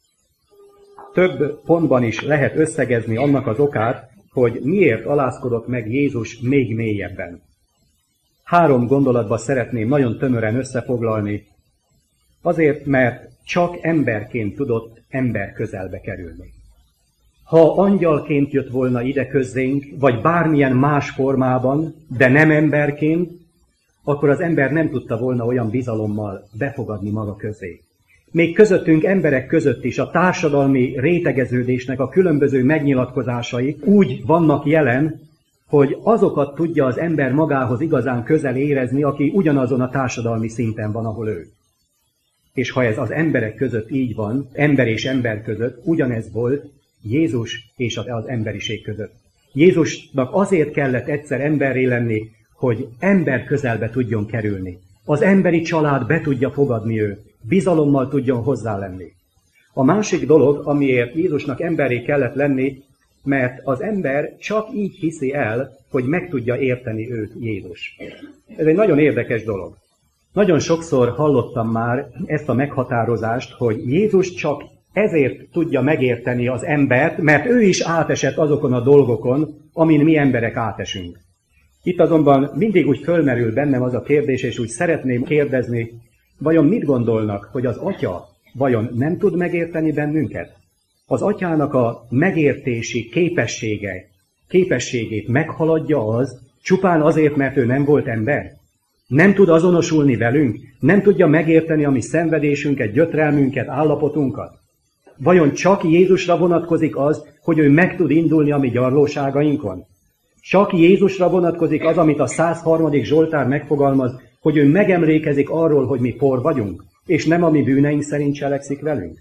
Több pontban is lehet összegezni annak az okát, hogy miért alázkodott meg Jézus még mélyebben. Három gondolatba szeretném nagyon tömören összefoglalni. Azért, mert csak emberként tudott ember közelbe kerülni. Ha angyalként jött volna ide közzénk, vagy bármilyen más formában, de nem emberként, akkor az ember nem tudta volna olyan bizalommal befogadni maga közé. Még közöttünk emberek között is a társadalmi rétegeződésnek a különböző megnyilatkozásai úgy vannak jelen, hogy azokat tudja az ember magához igazán közel érezni, aki ugyanazon a társadalmi szinten van, ahol ő. És ha ez az emberek között így van, ember és ember között, ugyanez volt Jézus és az emberiség között. Jézusnak azért kellett egyszer emberré lenni, hogy ember közelbe tudjon kerülni. Az emberi család be tudja fogadni őt, bizalommal tudjon hozzá lenni. A másik dolog, amiért Jézusnak emberré kellett lenni, mert az ember csak így hiszi el, hogy meg tudja érteni őt Jézus. Ez egy nagyon érdekes dolog. Nagyon sokszor hallottam már ezt a meghatározást, hogy Jézus csak ezért tudja megérteni az embert, mert ő is átesett azokon a dolgokon, amin mi emberek átesünk. Itt azonban mindig úgy fölmerül bennem az a kérdés, és úgy szeretném kérdezni, vajon mit gondolnak, hogy az Atya vajon nem tud megérteni bennünket? Az Atyának a megértési képessége, képességét meghaladja az, csupán azért, mert ő nem volt ember? Nem tud azonosulni velünk? Nem tudja megérteni a mi szenvedésünket, gyötrelmünket, állapotunkat? Vajon csak Jézusra vonatkozik az, hogy ő meg tud indulni a mi gyarlóságainkon? Csak Jézusra vonatkozik az, amit a száz harmadik Zsoltár megfogalmaz, hogy ő megemlékezik arról, hogy mi por vagyunk, és nem a mi bűneink szerint cselekszik velünk?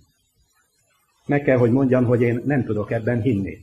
Meg kell, hogy mondjam, hogy én nem tudok ebben hinni.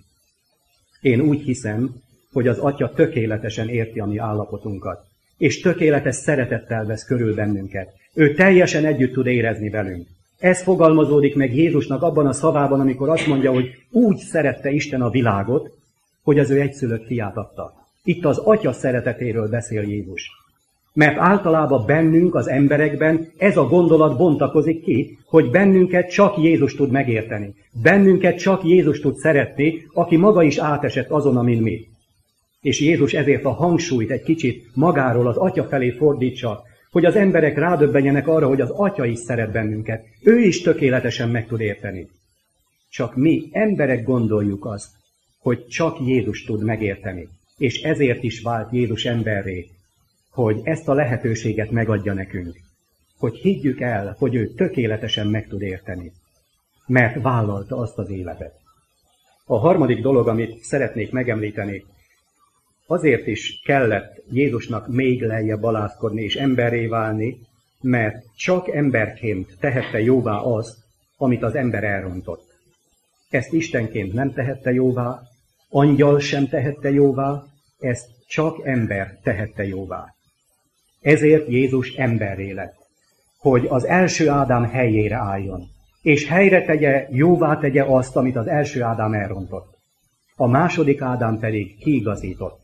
Én úgy hiszem, hogy az Atya tökéletesen érti a mi állapotunkat, és tökéletes szeretettel vesz körül bennünket. Ő teljesen együtt tud érezni velünk. Ez fogalmazódik meg Jézusnak abban a szavában, amikor azt mondja, hogy úgy szerette Isten a világot, hogy az ő egyszülött fiát adta. Itt az Atya szeretetéről beszél Jézus. Mert általában bennünk, az emberekben ez a gondolat bontakozik ki, hogy bennünket csak Jézus tud megérteni. Bennünket csak Jézus tud szeretni, aki maga is átesett azon, amin mi. És Jézus ezért a hangsúlyt egy kicsit magáról az Atya felé fordítsa, hogy az emberek rádöbbenjenek arra, hogy az Atya is szeret bennünket. Ő is tökéletesen meg tud érteni. Csak mi emberek gondoljuk azt, hogy csak Jézus tud megérteni. És ezért is vált Jézus emberré, hogy ezt a lehetőséget megadja nekünk. Hogy higgyük el, hogy ő tökéletesen meg tud érteni. Mert vállalta azt az életet. A harmadik dolog, amit szeretnék megemlíteni, azért is kellett Jézusnak még lejjebb alázkodni és emberré válni, mert csak emberként tehette jóvá azt, amit az ember elrontott. Ezt Istenként nem tehette jóvá, angyal sem tehette jóvá, ezt csak ember tehette jóvá. Ezért Jézus emberré lett, hogy az első Ádám helyére álljon, és helyre tegye, jóvá tegye azt, amit az első Ádám elrontott. A második Ádám pedig kiigazított.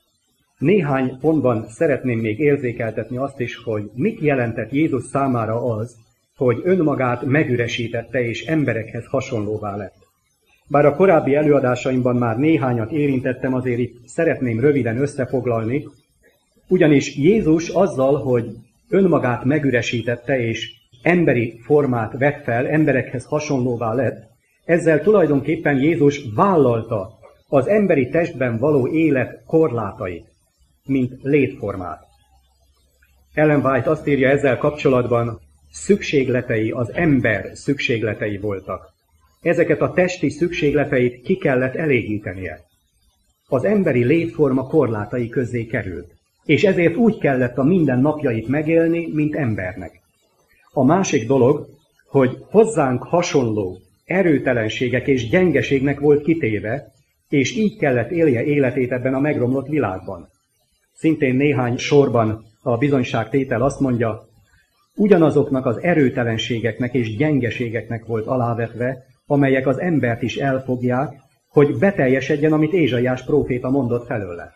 Néhány pontban szeretném még érzékeltetni azt is, hogy mit jelentett Jézus számára az, hogy önmagát megüresítette és emberekhez hasonlóvá lett. Bár a korábbi előadásaimban már néhányat érintettem, azért itt szeretném röviden összefoglalni, ugyanis Jézus azzal, hogy önmagát megüresítette és emberi formát vett fel, emberekhez hasonlóvá lett, ezzel tulajdonképpen Jézus vállalta az emberi testben való élet korlátait, mint létformát. Ellen White azt írja ezzel kapcsolatban, szükségletei az ember szükségletei voltak. Ezeket a testi szükségleteit ki kellett elégítenie. Az emberi létforma korlátai közé került, és ezért úgy kellett a minden napjait megélni, mint embernek. A másik dolog, hogy hozzánk hasonló erőtelenségek és gyengeségnek volt kitéve, és így kellett élje életét ebben a megromlott világban. Szintén néhány sorban a bizonyságtétel azt mondja, ugyanazoknak az erőtelenségeknek és gyengeségeknek volt alávetve, amelyek az embert is elfogják, hogy beteljesedjen, amit Ézsaiás próféta mondott felőle.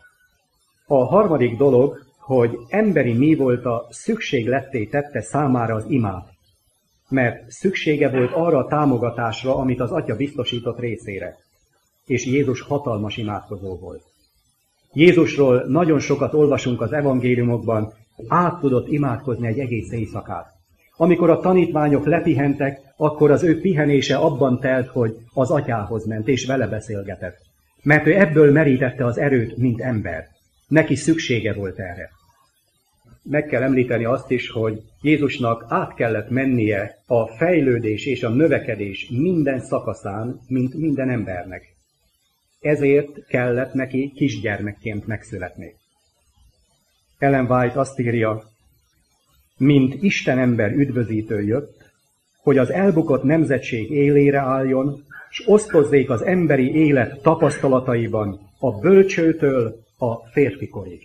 A harmadik dolog, hogy emberi mi volt a szükségletté tette számára az imát, mert szüksége volt arra a támogatásra, amit az Atya biztosított részére, és Jézus hatalmas imádkozó volt. Jézusról nagyon sokat olvasunk az evangéliumokban, át tudott imádkozni egy egész éjszakát. Amikor a tanítványok lepihentek, akkor az ő pihenése abban telt, hogy az Atyához ment és vele beszélgetett. Mert ő ebből merítette az erőt, mint ember. Neki szüksége volt erre. Meg kell említeni azt is, hogy Jézusnak át kellett mennie a fejlődés és a növekedés minden szakaszán, mint minden embernek. Ezért kellett neki kisgyermekként megszületni. Ellen White azt írja, mint Isten ember üdvözítő jött, hogy az elbukott nemzetség élére álljon, s osztozzék az emberi élet tapasztalataiban a bölcsőtől a férfikorig.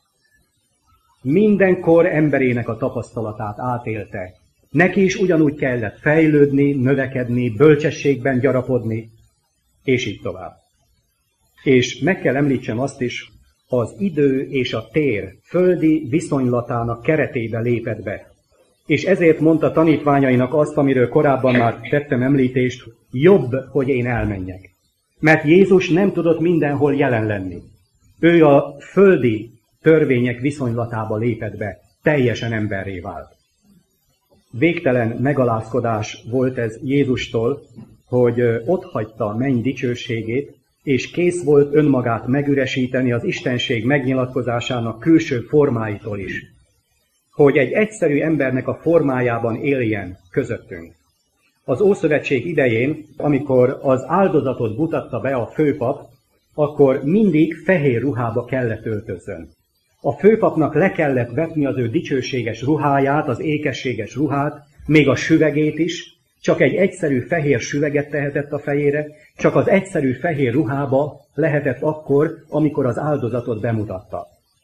Mindenkor emberének a tapasztalatát átélte. Neki is ugyanúgy kellett fejlődni, növekedni, bölcsességben gyarapodni, és így tovább. És meg kell említsem azt is, az idő és a tér földi viszonylatának keretébe lépett be. És ezért mondta tanítványainak azt, amiről korábban már tettem említést, jobb, hogy én elmenjek. Mert Jézus nem tudott mindenhol jelen lenni. Ő a földi törvények viszonylatába lépett be, teljesen emberré vált. Végtelen megalázkodás volt ez Jézustól, hogy otthagyta a menny dicsőségét, és kész volt önmagát megüresíteni az istenség megnyilatkozásának külső formáitól is, hogy egy egyszerű embernek a formájában éljen közöttünk. Az Ószövetség idején, amikor az áldozatot mutatta be a főpap, akkor mindig fehér ruhába kellett öltözzön. A főpapnak le kellett vetni az ő dicsőséges ruháját, az ékességes ruhát, még a süvegét is, csak egy egyszerű fehér süveget tehetett a fejére, csak az egyszerű fehér ruhába lehetett akkor, amikor az áldozatot bemutatta.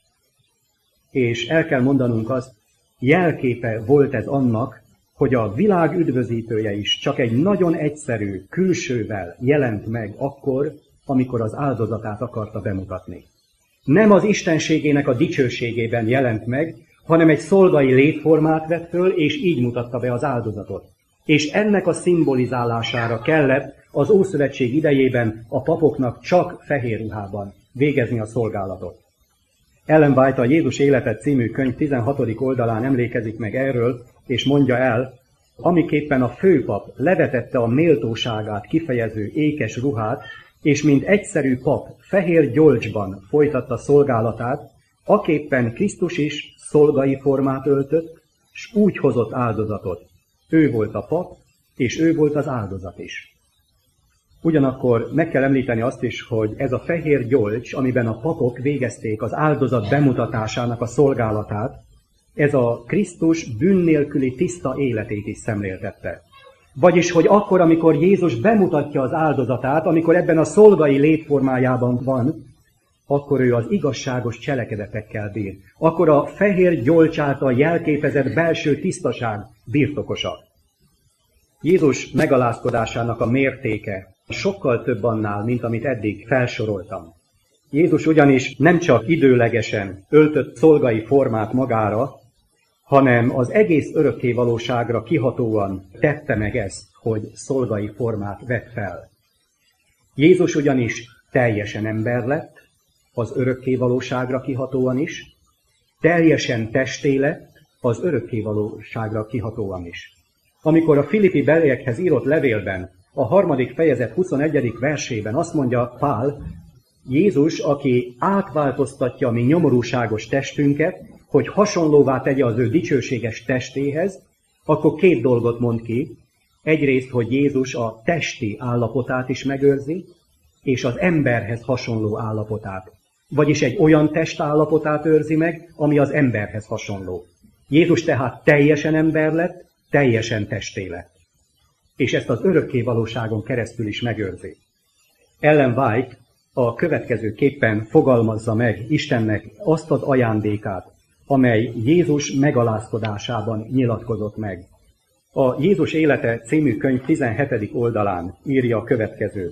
És el kell mondanunk azt, jelképe volt ez annak, hogy a világ üdvözítője is csak egy nagyon egyszerű külsővel jelent meg akkor, amikor az áldozatát akarta bemutatni. Nem az istenségének a dicsőségében jelent meg, hanem egy szolgai létformát vett föl, és így mutatta be az áldozatot. És ennek a szimbolizálására kellett az Ószövetség idejében a papoknak csak fehér ruhában végezni a szolgálatot. Ellen White a Jézus élete című könyv tizenhatodik oldalán emlékezik meg erről, és mondja el, amiképpen a főpap levetette a méltóságát kifejező ékes ruhát, és mint egyszerű pap fehér gyolcsban folytatta szolgálatát, aképpen Krisztus is szolgai formát öltött, s úgy hozott áldozatot. Ő volt a pap, és ő volt az áldozat is. Ugyanakkor meg kell említeni azt is, hogy ez a fehér gyolcs, amiben a papok végezték az áldozat bemutatásának a szolgálatát, ez a Krisztus bűn nélküli tiszta életét is szemléltette. Vagyis, hogy akkor, amikor Jézus bemutatja az áldozatát, amikor ebben a szolgai létformájában van, akkor ő az igazságos cselekedetekkel bír. Akkor a fehér gyolcs által jelképezett belső tisztaság birtokosa. Jézus megalázkodásának a mértéke sokkal több annál, mint amit eddig felsoroltam. Jézus ugyanis nem csak időlegesen öltött szolgai formát magára, hanem az egész örökké valóságra kihatóan tette meg ezt, hogy szolgai formát vett fel. Jézus ugyanis teljesen ember lett, az örökké valóságra kihatóan is, teljesen testé lett, az örökké valóságra kihatóan is. Amikor a Filippi beliekhez írott levélben, a harmadik fejezet huszonegyedik versében azt mondja Pál, Jézus, aki átváltoztatja a mi nyomorúságos testünket, hogy hasonlóvá tegye az ő dicsőséges testéhez, akkor két dolgot mond ki. Egyrészt, hogy Jézus a testi állapotát is megőrzi, és az emberhez hasonló állapotát. Vagyis egy olyan testállapotát őrzi meg, ami az emberhez hasonló. Jézus tehát teljesen ember lett, teljesen testé lett. És ezt az örökké valóságon keresztül is megőrzi. Ellen White a következőképpen fogalmazza meg Istennek azt az ajándékát, amely Jézus megalázkodásában nyilatkozott meg. A Jézus élete című könyv tizenhetedik oldalán írja a következőt.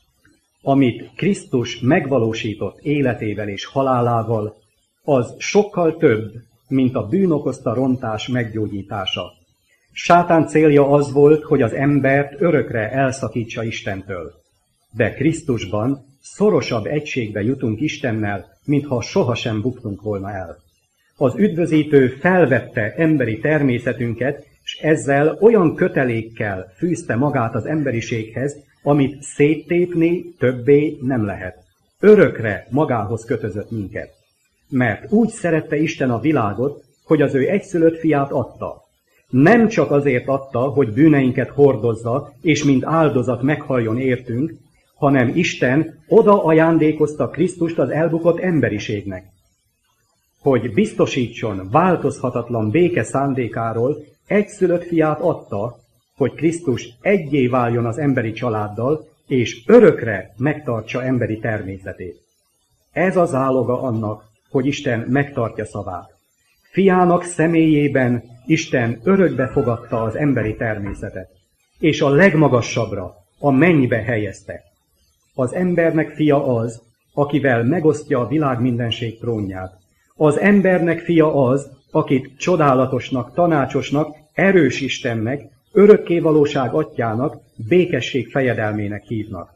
Amit Krisztus megvalósított életével és halálával, az sokkal több, mint a bűn okozta rontás meggyógyítása. Sátán célja az volt, hogy az embert örökre elszakítsa Istentől. De Krisztusban szorosabb egységbe jutunk Istennel, mintha sohasem buktunk volna el. Az üdvözítő felvette emberi természetünket, és ezzel olyan kötelékkel fűzte magát az emberiséghez, amit széttépni többé nem lehet. Örökre magához kötözött minket. Mert úgy szerette Isten a világot, hogy az ő egyszülött fiát adta. Nem csak azért adta, hogy bűneinket hordozza, és mint áldozat meghaljon értünk, hanem Isten oda ajándékozta Krisztust az elbukott emberiségnek, hogy biztosítson változhatatlan béke szándékáról, egyszülött fiát adta, hogy Krisztus egyé váljon az emberi családdal, és örökre megtartsa emberi természetét. Ez az záloga annak, hogy Isten megtartja szavát. Fiának személyében Isten örökbe fogadta az emberi természetet, és a legmagasabbra, a mennybe helyezte. Az embernek fia az, akivel megosztja a világ mindenség trónját. Az embernek fia az, akit csodálatosnak, tanácsosnak, erős Istennek, örökkévalóság atyának, békesség fejedelmének hívnak.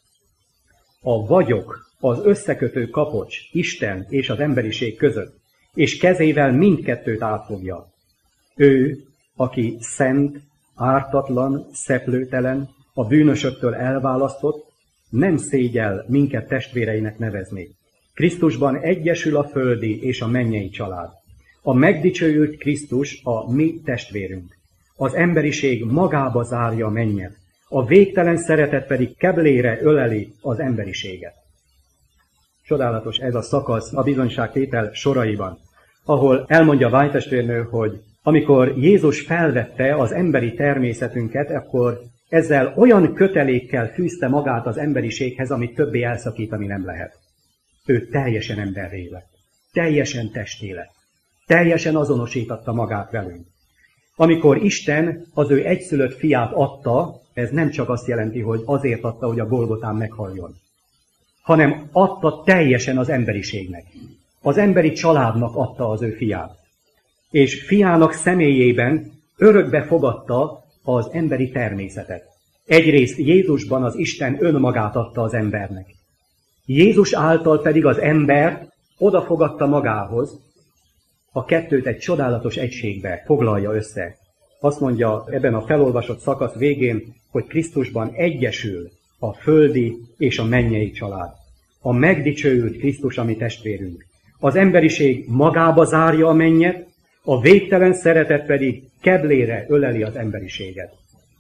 A vagyok, az összekötő kapocs Isten és az emberiség között, és kezével mindkettőt átfogja. Ő, aki szent, ártatlan, szeplőtelen, a bűnösöktől elválasztott, nem szégyel minket testvéreinek nevezni. Krisztusban egyesül a földi és a mennyei család. A megdicsőült Krisztus a mi testvérünk. Az emberiség magába zárja a mennyet, a végtelen szeretet pedig keblére öleli az emberiséget. Csodálatos ez a szakasz a bizonyságtétel soraiban, ahol elmondja White testvérnő, hogy amikor Jézus felvette az emberi természetünket, akkor ezzel olyan kötelékkel fűzte magát az emberiséghez, amit többé elszakítani nem lehet. Ő teljesen emberré lett, teljesen testé lett, teljesen azonosította magát velünk. Amikor Isten az ő egyszülött fiát adta, ez nem csak azt jelenti, hogy azért adta, hogy a Golgotán meghaljon, hanem adta teljesen az emberiségnek. Az emberi családnak adta az ő fiát. És fiának személyében örökbe fogadta az emberi természetet. Egyrészt Jézusban az Isten önmagát adta az embernek. Jézus által pedig az embert odafogadta magához, a kettőt egy csodálatos egységbe foglalja össze. Azt mondja ebben a felolvasott szakasz végén, hogy Krisztusban egyesül a földi és a mennyei család. A megdicsőült Krisztus a mi testvérünk. Az emberiség magába zárja a mennyet, a végtelen szeretet pedig keblére öleli az emberiséget.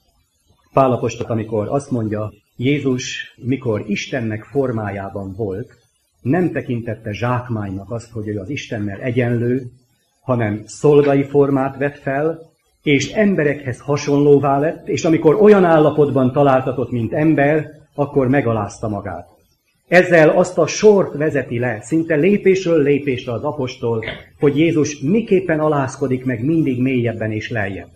Pál apostol, amikor azt mondja, Jézus, mikor Istennek formájában volt, nem tekintette zsákmánynak azt, hogy ő az Istennel egyenlő, hanem szolgai formát vett fel, és emberekhez hasonlóvá lett, és amikor olyan állapotban találtatott, mint ember, akkor megalázta magát. Ezzel azt a sort vezeti le, szinte lépésről lépésre az apostol, hogy Jézus miképpen alázkodik meg mindig mélyebben és lejjebb.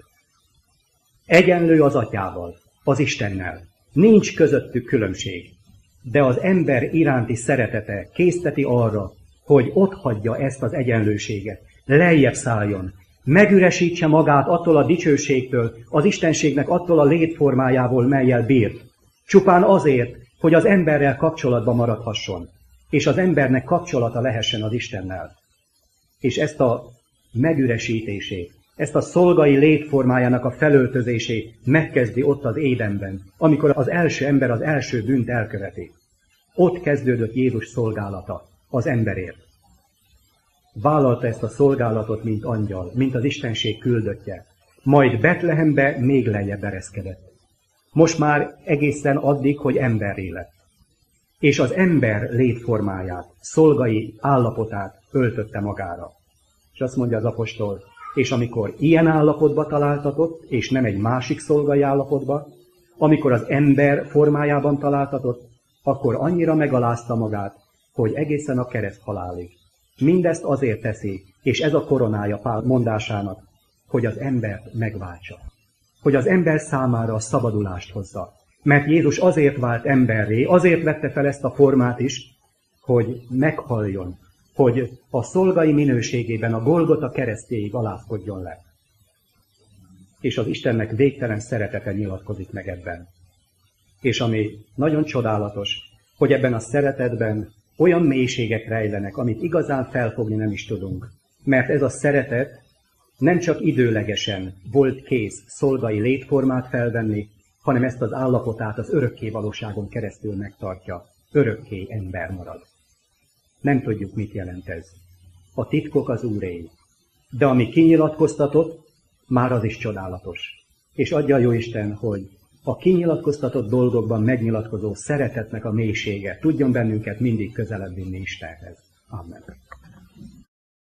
Egyenlő az atyával, az Istennel. Nincs közöttük különbség. De az ember iránti szeretete készteti arra, hogy otthagyja ezt az egyenlőséget, lejjebb szálljon, megüresítse magát attól a dicsőségtől, az Istenségnek attól a létformájából, mellyel bírt. Csupán azért, hogy az emberrel kapcsolatban maradhasson, és az embernek kapcsolata lehessen az Istennel. És ezt a megüresítését, ezt a szolgai létformájának a felöltözését megkezdi ott az Édenben, amikor az első ember az első bűnt elköveti. Ott kezdődött Jézus szolgálata az emberért. Vállalta ezt a szolgálatot, mint angyal, mint az Istenség küldöttje. Majd Betlehembe még lejjebb ereszkedett. Most már egészen addig, hogy emberré lett. És az ember létformáját, szolgai állapotát öltötte magára. És azt mondja az apostol, és amikor ilyen állapotba találtatott, és nem egy másik szolgai állapotba, amikor az ember formájában találtatott, akkor annyira megalázta magát, hogy egészen a kereszt halálig. Mindezt azért teszi, és ez a koronája Pál mondásának, hogy az embert megváltsa. Hogy az ember számára a szabadulást hozza. Mert Jézus azért vált emberré, azért vette fel ezt a formát is, hogy meghalljon, hogy a szolgai minőségében a Golgota keresztjéig alázkodjon le. És az Istennek végtelen szeretete nyilatkozik meg ebben. És ami nagyon csodálatos, hogy ebben a szeretetben olyan mélységek rejlenek, amit igazán felfogni nem is tudunk. Mert ez a szeretet nem csak időlegesen volt kész szolgai létformát felvenni, hanem ezt az állapotát az örökké valóságon keresztül megtartja. Örökké ember marad. Nem tudjuk, mit jelent ez. A titkok az Úré. De ami kinyilatkoztatott, már az is csodálatos. És adja a Jóisten, hogy a kinyilatkoztatott dolgokban megnyilatkozó szeretetnek a mélysége tudjon bennünket mindig közelebb vinni Istenhez. Amen.